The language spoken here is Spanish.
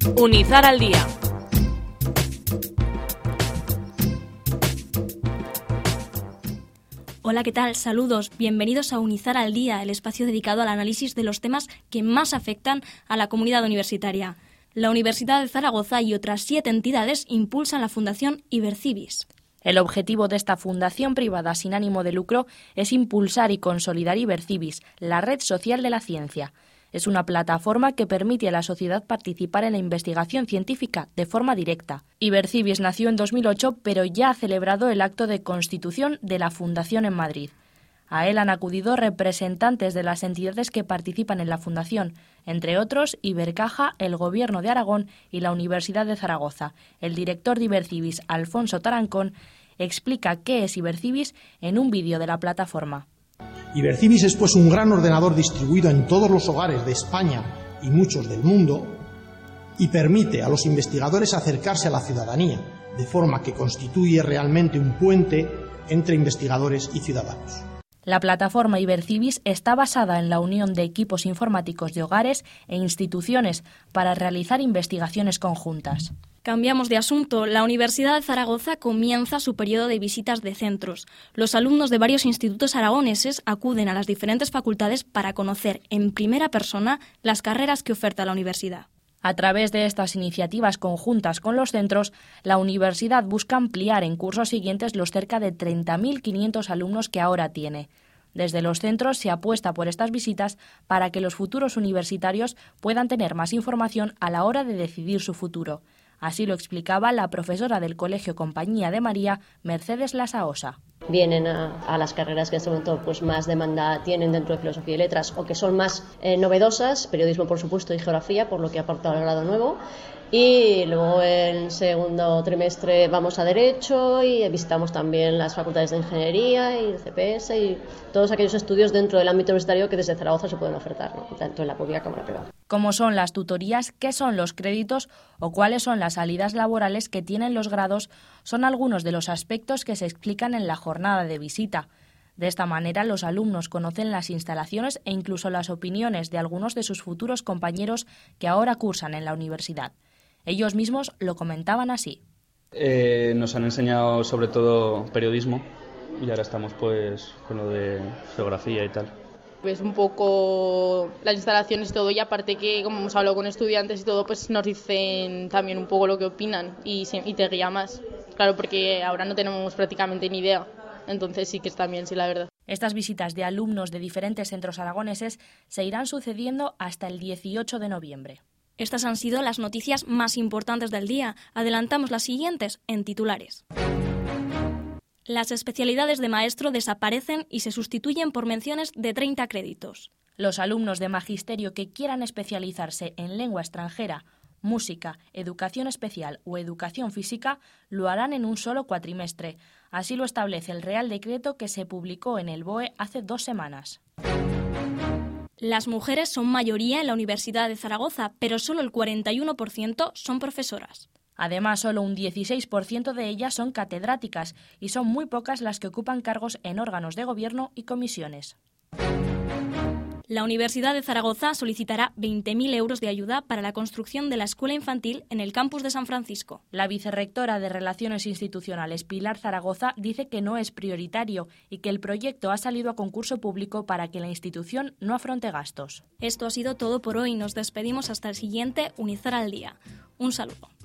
Unizar al día. Hola, ¿qué tal? Saludos. Bienvenidos a Unizar al día, el espacio dedicado al análisis de los temas que más afectan a la comunidad universitaria. La Universidad de Zaragoza y otras 7 entidades impulsan la Fundación Ibercibis. El objetivo de esta fundación privada sin ánimo de lucro es impulsar y consolidar Ibercibis, la red social de la ciencia. Es una plataforma que permite a la sociedad participar en la investigación científica de forma directa. Ibercibis nació en 2008, pero ya ha celebrado el acto de constitución de la fundación en Madrid. A él han acudido representantes de las entidades que participan en la fundación, entre otros Ibercaja, el Gobierno de Aragón y la Universidad de Zaragoza. El director de Ibercibis, Alfonso Tarancón, explica qué es Ibercibis en un vídeo de la plataforma. Ibercibis es pues un gran ordenador distribuido en todos los hogares de España y muchos del mundo y permite a los investigadores acercarse a la ciudadanía, de forma que constituye realmente un puente entre investigadores y ciudadanos. La plataforma Ibercibis está basada en la unión de equipos informáticos de hogares e instituciones para realizar investigaciones conjuntas. Cambiamos de asunto. La Universidad de Zaragoza comienza su periodo de visitas de centros. Los alumnos de varios institutos aragoneses acuden a las diferentes facultades para conocer en primera persona las carreras que oferta la universidad. A través de estas iniciativas conjuntas con los centros, la universidad busca ampliar en cursos siguientes los cerca de 30.500 alumnos que ahora tiene. Desde los centros se apuesta por estas visitas para que los futuros universitarios puedan tener más información a la hora de decidir su futuro. Así lo explicaba la profesora del Colegio Compañía de María, Mercedes Lasaosa. Vienen a las carreras que en este momento pues más demanda tienen dentro de Filosofía y Letras o que son más novedosas, periodismo por supuesto y geografía, por lo que ha aportado el grado nuevo. Y luego en segundo trimestre vamos a Derecho y visitamos también las facultades de Ingeniería y CPS y todos aquellos estudios dentro del ámbito universitario que desde Zaragoza se pueden ofertar, ¿no? Tanto en la pública como en la privada. ¿Cómo son las tutorías? ¿Qué son los créditos? ¿O cuáles son las salidas laborales que tienen los grados? Son algunos de los aspectos que se explican en la jornada de visita. De esta manera, los alumnos conocen las instalaciones e incluso las opiniones de algunos de sus futuros compañeros que ahora cursan en la universidad. Ellos mismos lo comentaban así. Nos han enseñado sobre todo periodismo y ahora estamos pues con lo de geografía y tal. Pues un poco las instalaciones y todo, y aparte que como hemos hablado con estudiantes y todo, pues nos dicen también un poco lo que opinan y te guía más. Claro, porque ahora no tenemos prácticamente ni idea, entonces sí que está bien, sí, la verdad. Estas visitas de alumnos de diferentes centros aragoneses se irán sucediendo hasta el 18 de noviembre. Estas han sido las noticias más importantes del día. Adelantamos las siguientes en titulares. Las especialidades de maestro desaparecen y se sustituyen por menciones de 30 créditos. Los alumnos de magisterio que quieran especializarse en lengua extranjera, música, educación especial o educación física lo harán en un solo cuatrimestre. Así lo establece el Real Decreto que se publicó en el BOE hace 2 semanas. Las mujeres son mayoría en la Universidad de Zaragoza, pero solo el 41% son profesoras. Además, solo un 16% de ellas son catedráticas y son muy pocas las que ocupan cargos en órganos de gobierno y comisiones. La Universidad de Zaragoza solicitará 20.000 euros de ayuda para la construcción de la escuela infantil en el campus de San Francisco. La vicerrectora de Relaciones Institucionales, Pilar Zaragoza, dice que no es prioritario y que el proyecto ha salido a concurso público para que la institución no afronte gastos. Esto ha sido todo por hoy. Nos despedimos hasta el siguiente Unizar al día. Un saludo.